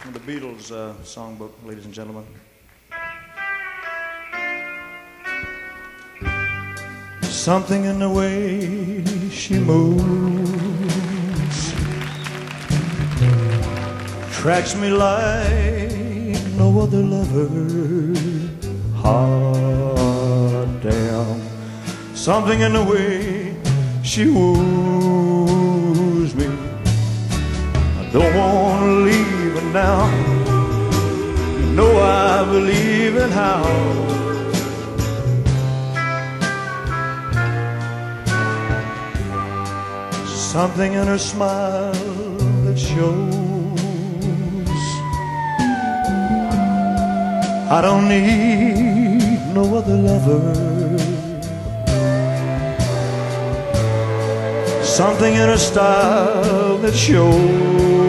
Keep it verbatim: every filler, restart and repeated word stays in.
from the Beatles uh, songbook, ladies and gentlemen. Something in the way she moves attracts me like no other lover. Hot damn. Something in the way she woos me. I don't want to leave her now. You know I believe in how something in her smile that shows I don't need no other lover. Something in her style that shows